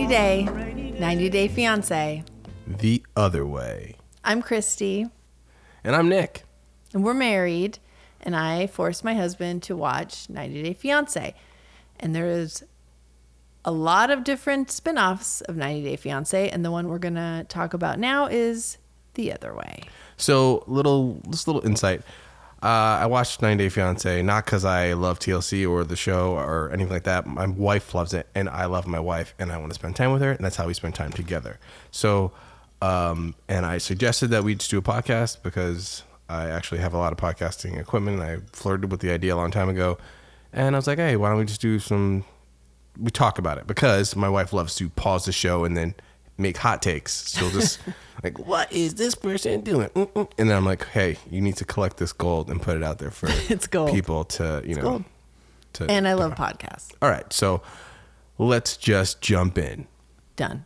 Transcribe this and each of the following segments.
Day, 90 Day Fiancé. The Other Way. I'm Christy, And I'm Nick. and we're married, and I forced my husband to watch 90 Day Fiancé. And there is a lot of different spin-offs of 90 Day Fiancé, and the one we're going to talk about now is The Other Way. So, little insight. I watched 90 Day Fiancé not because I love TLC or the show or anything like that. My wife loves it, and I love my wife, and I want to spend time with her, and that's how we spend time together. So, and I suggested that we just do a podcast because I actually have a lot of podcasting equipment, and I flirted with the idea a long time ago. And I was like, hey, why don't we just do we talk about it, because my wife loves to pause the show and then make hot takes. She'll just like, what is this person doing? And then I'm like, hey, you need to collect this gold and put it out there for It's gold. people to, Gold. And I love podcasts. All right. So let's just jump in. Done.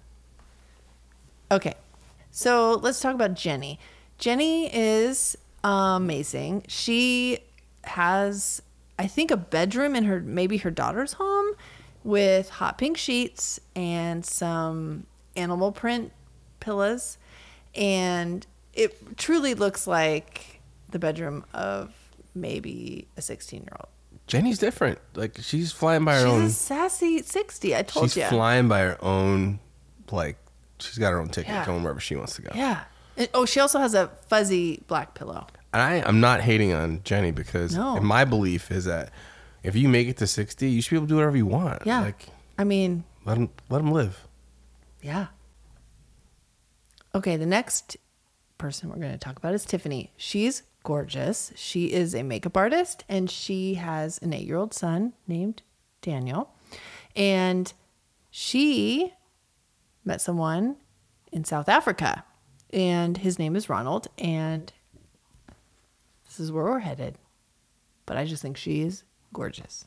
Okay. So let's talk about Jenny. Jenny is amazing. She has, I think, a bedroom in maybe her daughter's home with hot pink sheets and some animal print pillows. And it truly looks like the bedroom of maybe a 16-year-old. Jenny's different. Like, she's flying by her She's own. a sassy 60. I told you. She's flying by her own, like, she's got her own ticket Yeah. going wherever she wants to go. Yeah. And, she also has a fuzzy black pillow. I'm not hating on Jenny because my belief is that if you make it to 60, you should be able to do whatever you want. Yeah. Like, I mean, let them live. yeah. Okay, the next person we're going to talk about is Tiffany. She's gorgeous. She is a makeup artist, and she has an 8-year-old son named Daniel. And she met someone in South Africa, and his name is Ronald, and this is where we're headed. But I just think she's gorgeous.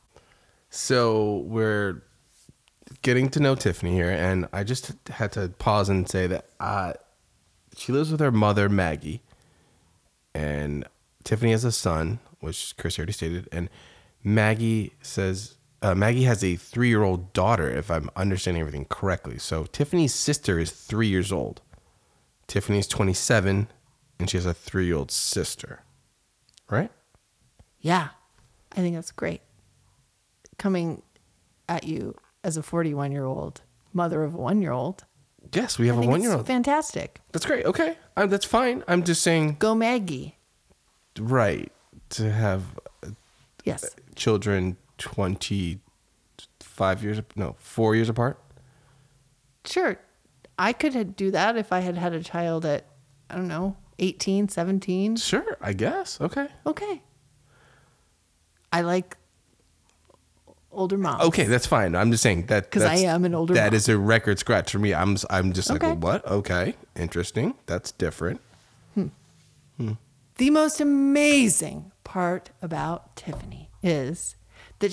So we're getting to know Tiffany here, and I just had to pause and say that she lives with her mother, Maggie, and Tiffany has a son, which Chris already stated, and Maggie says Maggie has a 3-year-old daughter, if I'm understanding everything correctly. So Tiffany's sister is 3 years old. Tiffany's 27, and she has a 3-year-old sister, right? Yeah, I think that's great. Coming at you as a 41-year-old mother of a 1-year-old. Yes, we have a 1-year-old. Fantastic. That's great. Okay, that's fine. I'm just saying, Go Maggie. right, to have Yes. children 4 years apart. Sure. I could do that if I had a child at, I don't know, 18, 17. Sure, I guess. Okay. Okay. I like older moms. Okay, that's fine. I'm just saying that Because I am an older That mom. is a record scratch for me. I'm just like, Okay. well, what? Okay, interesting. That's different. The most amazing part about Tiffany is that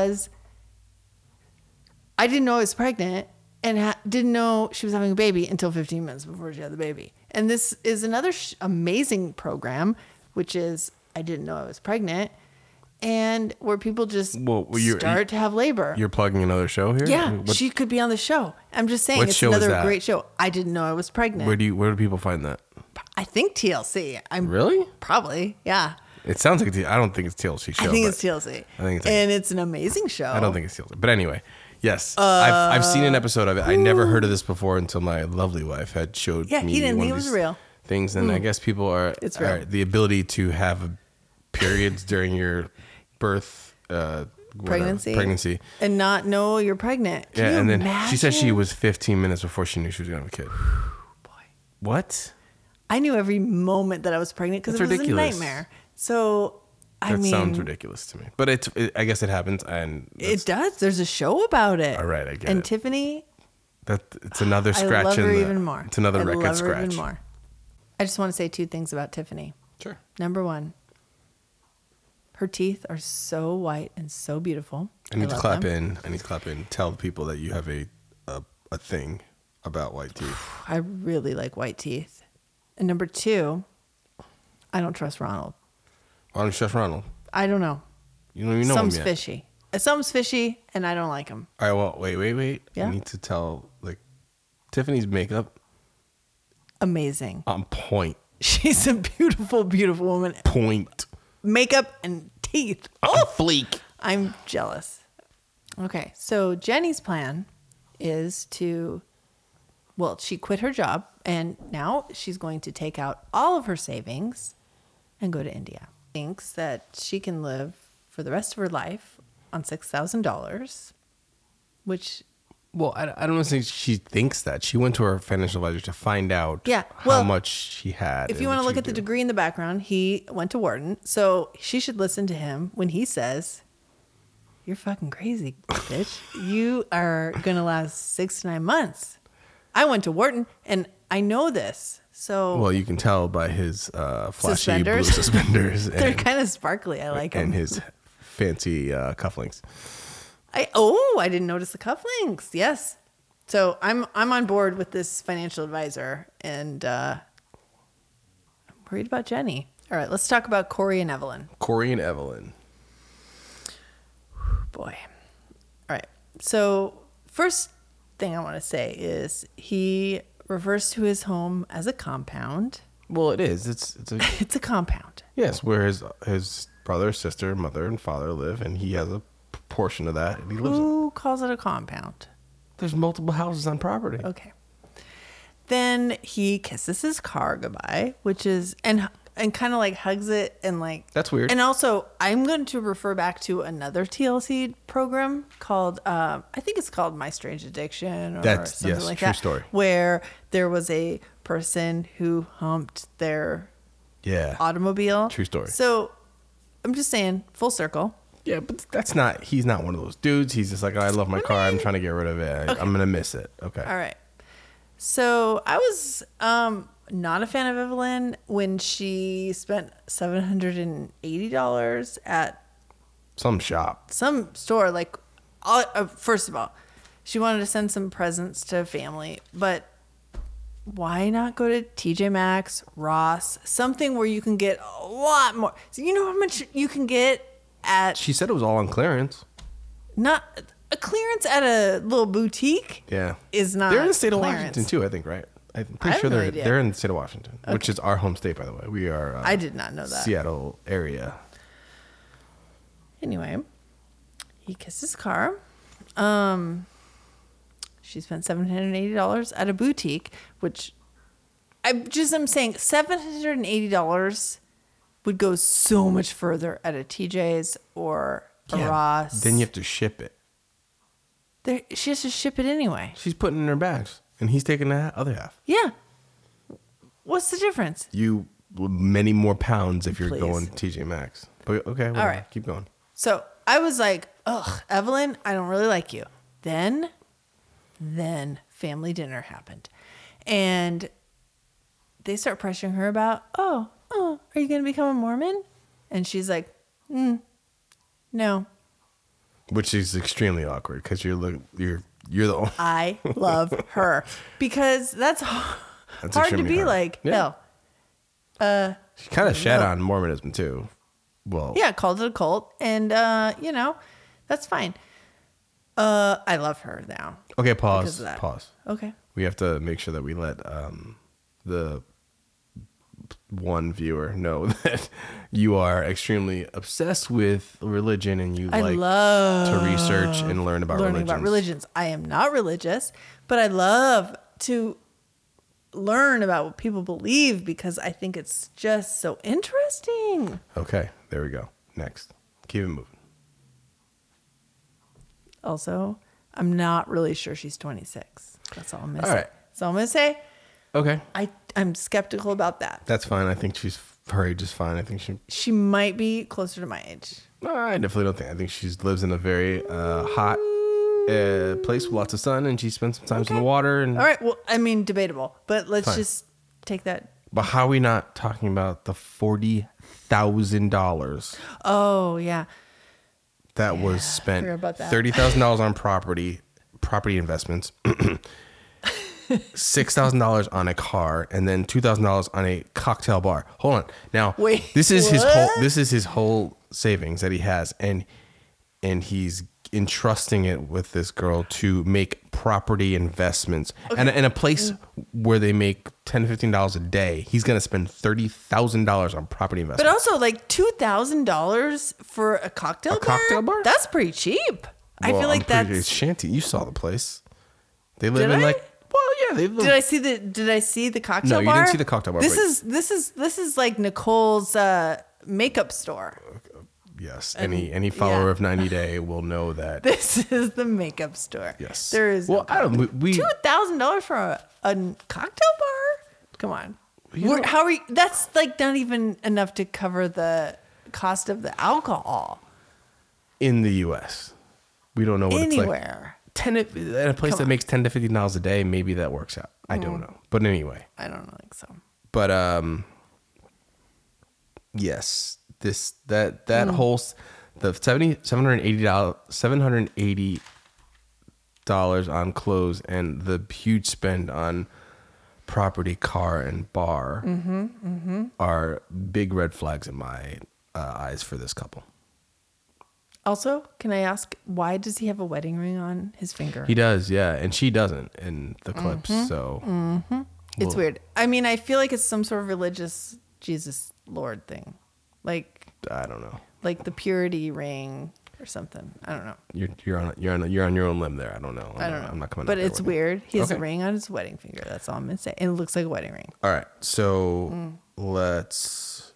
I didn't know I was pregnant and didn't know she was having a baby until 15 minutes before she had the baby. And this is another amazing program, which is I didn't know I was pregnant, and where people just start to have labor. You're plugging another show here? Yeah, she could be on the show. I'm just saying, What it's show is another that? great show. I didn't know I was pregnant. Where do people find that? I think TLC. Really? Probably, yeah. It sounds like I don't think it's TLC show. I think but it's TLC. I think it's and it's an amazing show. I don't think it's TLC. But anyway, yes, I've seen an episode of it. I never heard of this before until my lovely wife had showed me. he didn't. One He of was these real. things, and I guess people It's real. the ability to have periods during your birth. Pregnancy. And not know you're pregnant. Can Yeah, you and then imagine? she said she was 15 minutes before she knew she was going to have a kid. Boy. What? I knew every moment that I was pregnant because it That's was ridiculous. a nightmare. So, That sounds ridiculous to me. But I guess it happens, and it does. There's a show about it. All right, I get and it. Tiffany, it's another I scratch love her in the, even more. It's another I record love her scratch. even more. I just want to say 2 things about Tiffany. Sure. Number 1, her teeth are so white and so beautiful. I need to love clap them. in. I need to clap in. Tell people that you have a thing about white teeth. I really like white teeth. And number 2, I don't trust Ronald. Why don't you trust Ronald? I don't know. You don't even know Some's him yet. fishy. something's fishy, and I don't like him. All right, well, wait. Yeah? I need to tell, like, Tiffany's makeup Amazing. on point. She's a beautiful, beautiful woman. Point. Makeup and teeth. Oh, fleek. I'm jealous. Okay, so Jenny's plan is to, well, she quit her job, and now she's going to take out all of her savings and go to India. Thinks that she can live for the rest of her life on $6,000, which... Well, I don't think she thinks that. She went to her financial advisor to find out Yeah, how well, much she had. if you want to look at the degree in the background, he went to Wharton, so she should listen to him when he says, "You're fucking crazy, bitch. You are going to last 6 to 9 months. I went to Wharton, and I know this." So Well, you can tell by his flashy blue Suspenders. suspenders they're and, kind of sparkly. I like and them. his fancy cufflinks. I didn't notice the cufflinks. Yes. So I'm on board with this financial advisor, and I'm worried about Jenny. All right, let's talk about Corey and Evelyn. Corey and Evelyn. Boy. All right. So first thing I want to say is he refers to his home as a compound. Well, it is. It's a It's a compound. yes, where his brother, sister, mother, and father live, and he has a portion of that, and he lives in. Who calls it a compound? There's multiple houses on property. Okay. Then he kisses his car goodbye, which is and kind of like hugs it and like That's weird. And also, I'm going to refer back to another TLC program called I think it's called My Strange Addiction or That's- something yes, like true that, story. where there was a person who humped their Yeah. automobile. True story. So I'm just saying, full circle. Yeah, but he's not one of those dudes. He's just like, I love my car. I'm trying to get rid of it. I'm going to miss it. Okay. All right. So I was not a fan of Evelyn when she spent $780 at Some shop. some store. Like, first of all, she wanted to send some presents to family, but why not go to TJ Maxx, Ross, something where you can get a lot more? So you know how much you can get at She said it was all on clearance. not a clearance at a little boutique Yeah. is not. They're in the state of clearance. Washington too, I think, right? I'm I pretty have sure no they're idea. they're in the state of Washington, which is our home state, by the way. We are I did not know that. Seattle area. Anyway, he kissed his car. She spent $780 at a boutique, which I'm saying $780 would go so much further at a TJ's or a Ross. Then you have to ship it. She has to ship it anyway. She's putting it in her bags, and he's taking the other half. Yeah. What's the difference? You many more pounds if you're Please. going TJ Maxx. But okay, whatever. All right. Keep going. So I was like, ugh, Evelyn, I don't really like you. Then family dinner happened. And they start pressuring her about, oh, are you going to become a Mormon? And she's like, no. Which is extremely awkward because you're the only. I love her. Because that's hard to extremely be hard. like, Yeah. no. She kind of shat on Mormonism too. Well, Yeah, called it a cult. And, that's fine. I love her now. Okay, Because pause. of that. Pause. Okay. We have to make sure that we let the one viewer know that you are extremely obsessed with religion and you I like love to research and learn about learning about religions. I am not religious, but I love to learn about what people believe because I think it's just so interesting. Okay, there we go. Next. Keep it moving. Also, I'm not really sure she's 26. That's all I'm going to All say. right. So I'm going to say Okay. I'm skeptical about that. That's fine. I think her age is fine. I think She might be closer to my age. No, I definitely don't think. I think she lives in a very hot place with lots of sun, and she spends some time in the water. And All right. Well, I mean, debatable, but let's Fine. just take that. But how are we not talking about the $40,000 Oh, yeah. that was spent? forgot about that. $30,000 on property investments, $6,000 on a car, and then $2,000 on a cocktail bar. Hold on. Now, Wait, this is what? his whole savings that he has, and and he's entrusting it with this girl to make property investments. And in a place where they make $10 to $15 a day, he's going to spend $30,000 on property investments. But also, like $2,000 for a cocktail bar? Cocktail bar? That's pretty cheap. I feel like it's that's shanty. You saw the place. They live Did in I? like, well, yeah, they live. Did I see the cocktail bar? No, you didn't see the cocktail bar. This is like Nicole's makeup store. Yes, any follower of 90 Day will know that. This is the makeup store. Yes. There is Well, I don't. $2,000 for a cocktail bar? Come on. know- How are you? That's like not even enough to cover the cost of the alcohol in the U.S., we don't know what anywhere. it's like. At a place that makes $10 to $15 a day, maybe that works out. I don't know, but anyway. I don't think so. But yes, that whole the $780 on clothes and the huge spend on property, car, and bar are big red flags in my eyes for this couple. Also, can I ask, why does he have a wedding ring on his finger? He does, yeah, and she doesn't in the clips. So It's weird. I mean, I feel like it's some sort of religious Jesus Lord thing, like I don't know. like the purity ring or something. I don't know. You're on your own limb there. I don't know. I don't know. I'm not coming. But out there it's with you. weird. He has a Okay. ring on his wedding finger. That's all I'm gonna say. And it looks like a wedding ring. All right, so let's.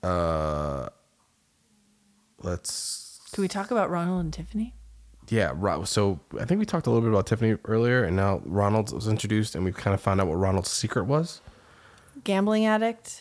Can we talk about Ronald and Tiffany? Yeah, so I think we talked a little bit about Tiffany earlier, and now Ronald was introduced, and we kind of found out what Ronald's secret was. Gambling addict.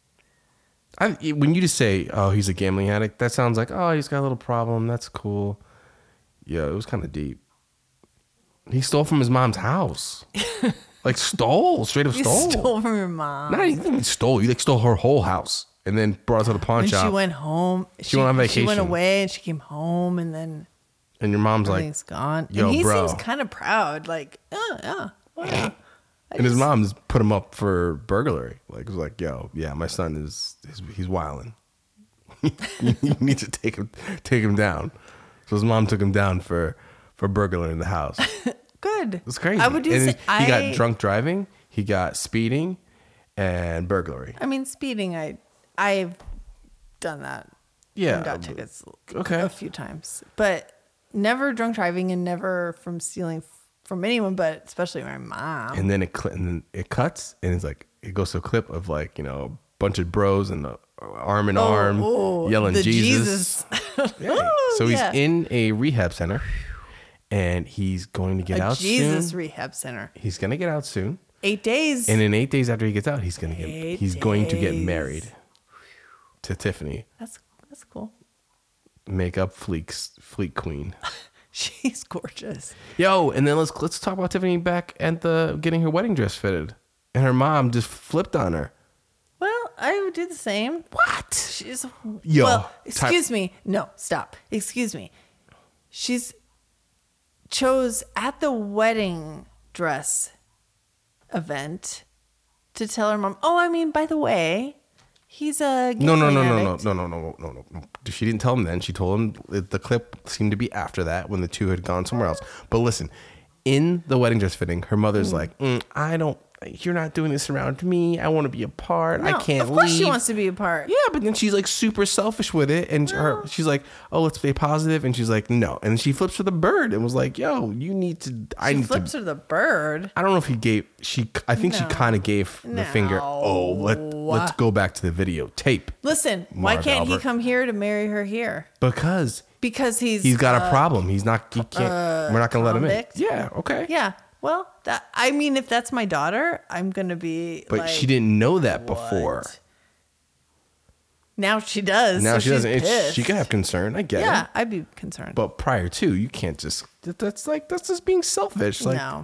When you just say, "Oh, he's a gambling addict," that sounds like, "Oh, he's got a little problem. That's cool." Yeah, it was kind of deep. He stole from his mom's house, like straight up You stole. stole from your mom. Not even he stole. You stole her whole house, and then brought it to the pawn When shop. she went home, she went on She vacation. went away and she came home, and then And your mom's like, everything's gone. "Yo, and he bro." seems kind of proud, like, oh yeah, wow. And his mom's put him up for burglary. Like, it was like, "Yo, yeah, my son he's wilding. You need to take him down." So his mom took him down for burglaring the house. Good. It's crazy. I would do. And He got drunk driving. He got speeding, and burglary. I mean, speeding. I've done that. Yeah, and got tickets. okay. A few times, but never drunk driving, and never from stealing from anyone, but especially my mom. And then it cuts, and it's like it goes to a clip of like a bunch of bros and arm in arm yelling the Jesus. Yeah. So he's yeah. in a rehab center, and he's going to get a out Jesus soon. rehab center. He's going to get out soon, 8 days. and in 8 days after he gets out, he's going to get days. married to Tiffany, That's cool. makeup fleet queen. She's gorgeous. Yo, and then let's talk about Tiffany back at getting her wedding dress fitted, and her mom just flipped on her. Well, I would do the same. What? She's Yo, well, excuse me. No, stop. Excuse me. She's chose at the wedding dress event to tell her mom, "Oh, I mean, by the way, he's a No. gambling addict." No. She didn't tell him then. She told him the clip seemed to be after that when the two had gone somewhere else. But listen, in the wedding dress fitting, her mother's like, you're not doing this around me. I want to be a part. I No, can't of course leave. she wants to be a part. Yeah, but then she's like super selfish with it, and she's like, "Oh, let's be positive," and she's like, "No," and then she flips for the bird and was like, "Yo, you need to." She flips her the bird. I don't know if he gave. I think she No. kind of gave the finger. Oh, let's go back to the videotape Listen, why Marv can't he Albert. come here to marry her here? because Because he's got a problem. He can't. We're not gonna let him in. convict? Yeah. Okay. Yeah. Well, if that's my daughter, I'm gonna be. But like, she didn't know that before. what? Now she does. Now so she doesn't. she's pissed. She could have concern. I get Yeah, it. I'd be concerned. But prior to, you can't just. That's just being selfish. Like no.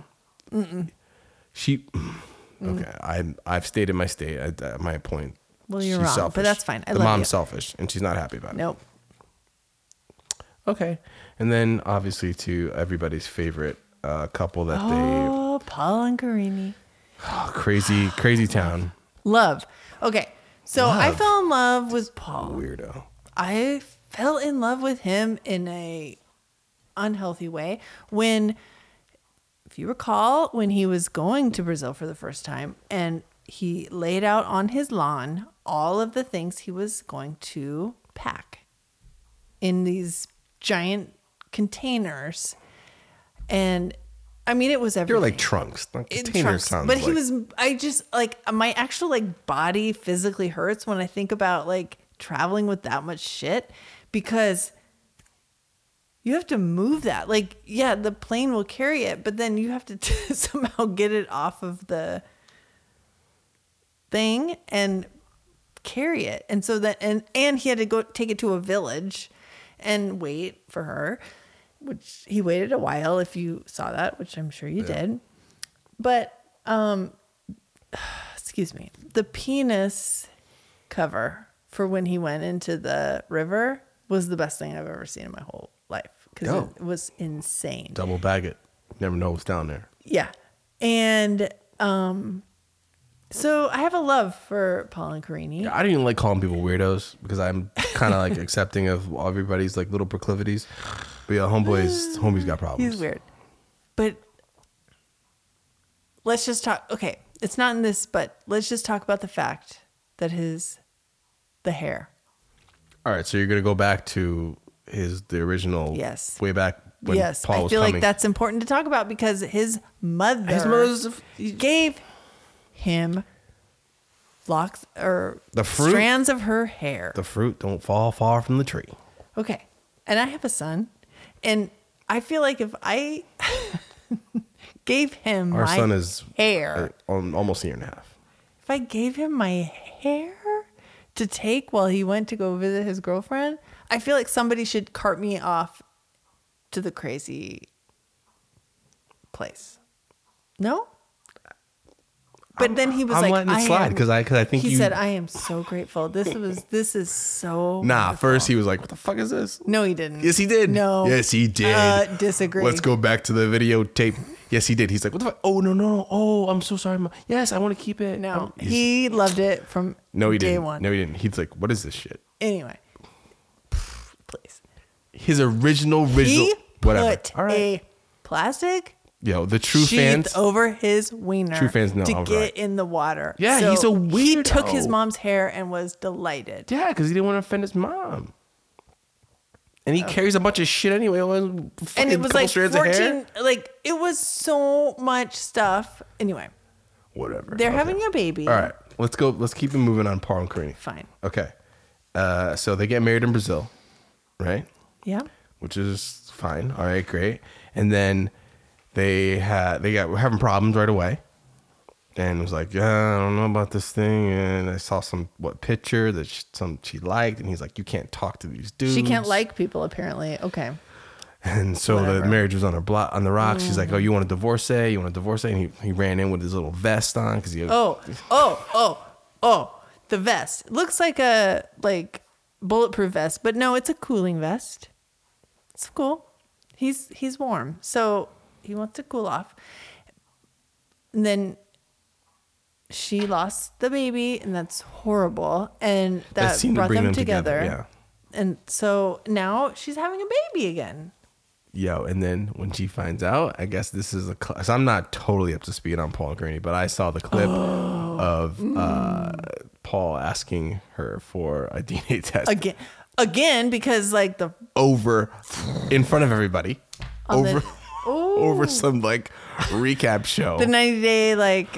she. Okay, I've stated my my point. Well, you're She's wrong, selfish. but that's fine. I the love mom's you. selfish, and she's not happy about it. Nope. Okay, and then obviously to everybody's favorite couple that Oh, Paul and Karini. crazy town Love. Okay, so I Love. fell in love with Paul. weirdo. I fell in love with him in a unhealthy way when, if you recall, when he was going to Brazil for the first time and he laid out on his lawn all of the things he was going to pack in these giant containers. And I mean, it was everything. They're like trunks. Like container Trunks. sounds But like. he was, I just like, my actual like body physically hurts when I think about like traveling with that much shit, because you have to move that. Like, yeah, the plane will carry it, but then you have to somehow get it off of the thing and carry it. And so that, and he had to go take it to a village and wait for her, which he waited a while, if you saw that, which I'm sure you did. But, excuse me, the penis cover for when he went into the river was the best thing I've ever seen in my whole life, because it was insane. Double bag it. Never know what's down there. Yeah. And so I have a love for Paul and Carini. Yeah, I don't even like calling people weirdos because I'm kind of like accepting of everybody's like little proclivities. But yeah, homie's got problems. He's weird. But let's just talk. Okay, it's not in this, but let's just talk about the fact that the hair. All right, so you're gonna go back to the original. Yes. Way back when Paul was I feel coming. like that's important to talk about because his mother gave him locks or The fruit? strands of her hair. The fruit don't fall far from the tree. Okay. And I have a son, and I feel like if I gave him Our my son is hair, almost a year and a half. if I gave him my hair to take while he went to go visit his girlfriend, I feel like somebody should cart me off to the crazy place. No? But then he was I'm like, letting it slide because I think he you said, I am so grateful. This is so Nah, wonderful." first he was like, what the fuck is this? No, he didn't. Yes, he did. No. Yes, he did. Disagree. Let's go back to the videotape. Yes, he did. He's like, what the fuck? Oh, no. Oh, I'm so sorry. Yes, I want to keep it. No, He's- he loved it from no, he day didn't. one. No, he didn't. He's like, what is this shit? Anyway, please. His original He whatever. put All right. a plastic Yo, the true sheath fans. over his wiener True fans know to I'm get right. in the water. Yeah, he's a He took weirdo. his mom's hair and was delighted. Yeah, because he didn't want to offend his mom. And he carries a bunch of shit anyway. And it was like 14, like it was so much stuff. Anyway, Whatever. they're Okay. having a baby. All right, let's go. Let's keep it moving on Paul and Carini. Fine. Okay. So they get married in Brazil, right? Yeah. Which is fine. All right, great. And then were having problems right away. And was like, yeah, I don't know about this thing. And I saw some picture that she liked, and he's like, you can't talk to these dudes. She can't like people apparently. Okay. And so Whatever. the marriage was on the rocks. She's like, oh, you want to divorce it? You want to divorce it? And he ran in with his little vest on because he. Oh, the vest. It looks like a bulletproof vest, but no, it's a cooling vest. It's cool. He's warm. So he wants to cool off. And then she lost the baby, and that's horrible. And that seemed to brought bring them them together. together, And so now she's having a baby again. Yo, and then when she finds out, I guess this is so I'm not totally up to speed on Paul and Carini, but I saw the clip of Paul asking her for a DNA test Again, because like the over in front of everybody, over Ooh. over some recap show. the 90-day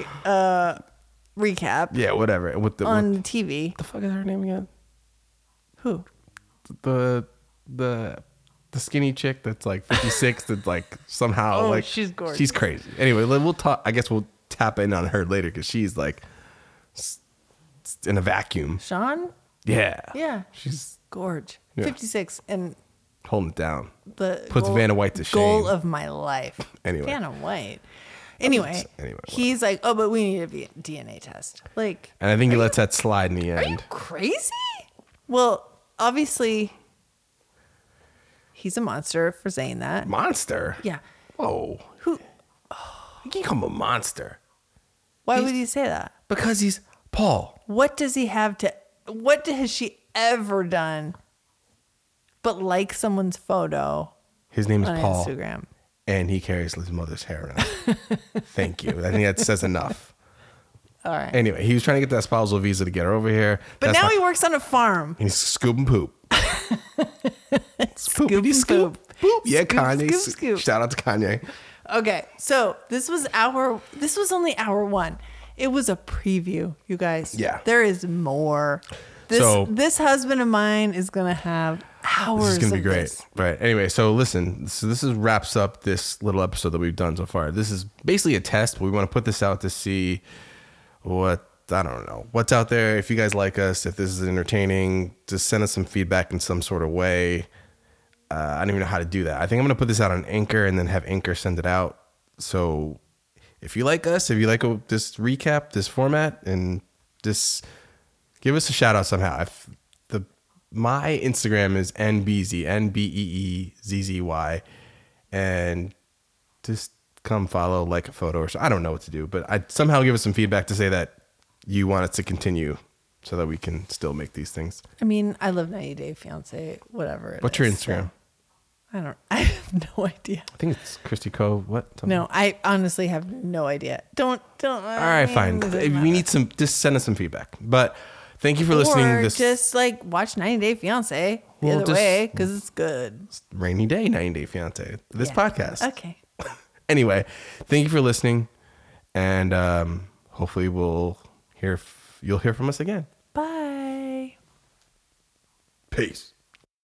recap Yeah, whatever. With the on the TV. what the fuck is her name again? Who? The skinny chick that's 56 that somehow she's gorgeous. She's crazy. Anyway, we'll talk. I guess we'll tap in on her later because she's in a vacuum. Sean? Yeah. Yeah. She's Gorge. Yeah. 56 and holding it down. the Puts Vanna White to goal shame. of my life. Anyway. Vanna White. Anyway, Anyway, he's like, oh, but we need a DNA test. Like, And I think he lets that slide in the are you end. crazy? Well, obviously, he's a monster for saying that. Monster. Yeah. Whoa. Who? You can call him a monster Why would he say that? because he's Paul. What does he have to? What has she ever done but like someone's photo His name is on Paul, Instagram. and he carries his mother's hair around. Thank you. I think that says enough. All right. Anyway, he was trying to get that spousal visa to get her over here. But now he works on a farm. He's scooping poop. Scoop, Scoop. Boop. Yeah, Scoop, Kanye. scoop, scoop. Shout out to Kanye. Okay, so this was only hour 1. It was a preview, you guys. Yeah. There is more. This husband of mine is gonna have hours. This is gonna be great. This. Right. Anyway, so listen, this wraps up this little episode that we've done so far. This is basically a test, but we want to put this out to see what's out there. If you guys like us, if this is entertaining, just send us some feedback in some sort of way. I don't even know how to do that. I think I'm going to put this out on Anchor and then have Anchor send it out. So if you like us, if you like this recap, this format, and just give us a shout out somehow. My Instagram is NBeezy, NBeeZzy, and just come follow, like a photo, or so. I don't know what to do, but I somehow give us some feedback to say that you want us to continue so that we can still make these things. I mean, I love 90 Day Fiance, whatever. What's your Instagram? So I have no idea. I think it's Christy Cove. What? Something. No, I honestly have no idea. Don't. All right, fine. We need some. Just send us some feedback. But thank you for listening. Or just like watch 90 Day Fiance the other way because it's good. It's rainy day, 90 Day Fiance. This podcast. Okay. Anyway, thank you for listening, and hopefully you'll hear from us again. Bye. Peace.